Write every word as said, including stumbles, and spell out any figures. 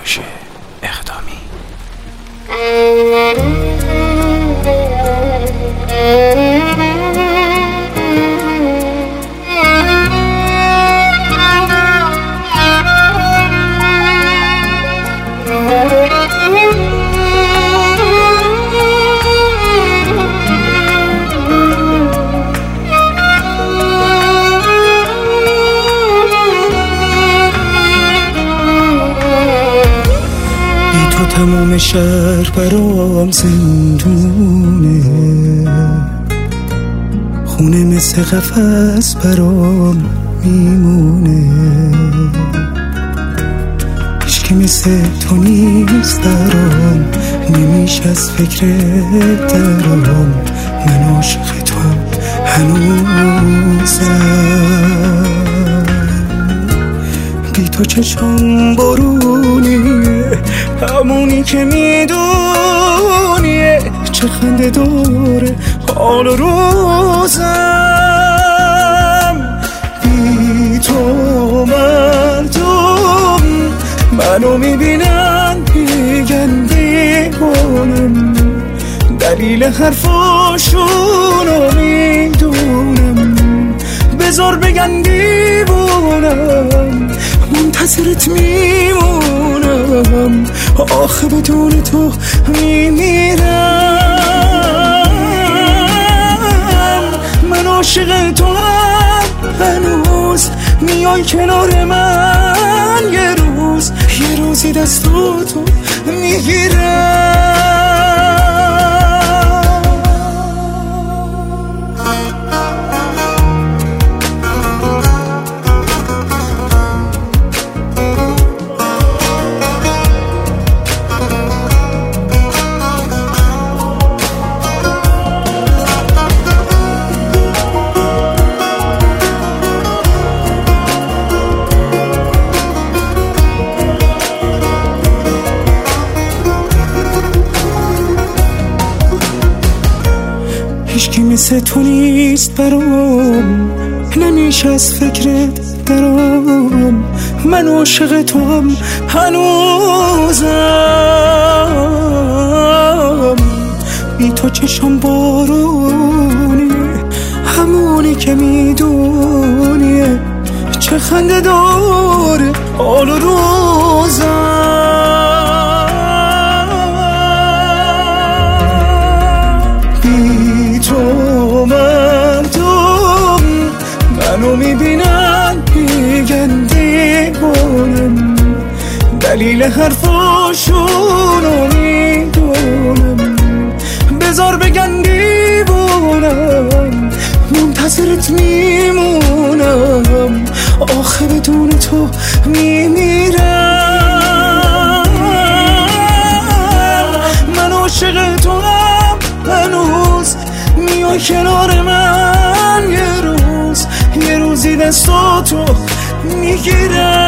کوروش اقدامی. تو تمام شهر برام زندونه، خونه مثل قفس برام میمونه، هیچکی مثل تو نیست برام، نمیشه از فکرت درام، من عاشق تو هم هنوزم. بی تو چشم بارونیه، همونی که میدونیه، چه خنده داره حال روزم. بی تو مردم منو میبینن میگن دیوانم، دلیل حرفاشونو میدونم، بذار بگن دیوانم، منتظرت میمونم، آخه بدون تو میمیرم. من عاشق تو هم هنوز، میای کنار من یه روز، یه روزی دستاتو میگیرم. هیچکی مثل تو نیست برام، نمیشه از فکرت درام، من عاشق تو هم هنوزم. بی تو چشم بارونیه، همونی که میدونیه، چه خنده داره حال روزم. مردم منو میبینن میگن دیوانم، دلیل حرفاشونو میدونم، بذار بگن دیوانم، منتظرت میمونم، آخه بدون تو میمیرم. من عاشق تو هم هنوز، میای کنار من یه روز، یه روزی دستاتو میگیرم.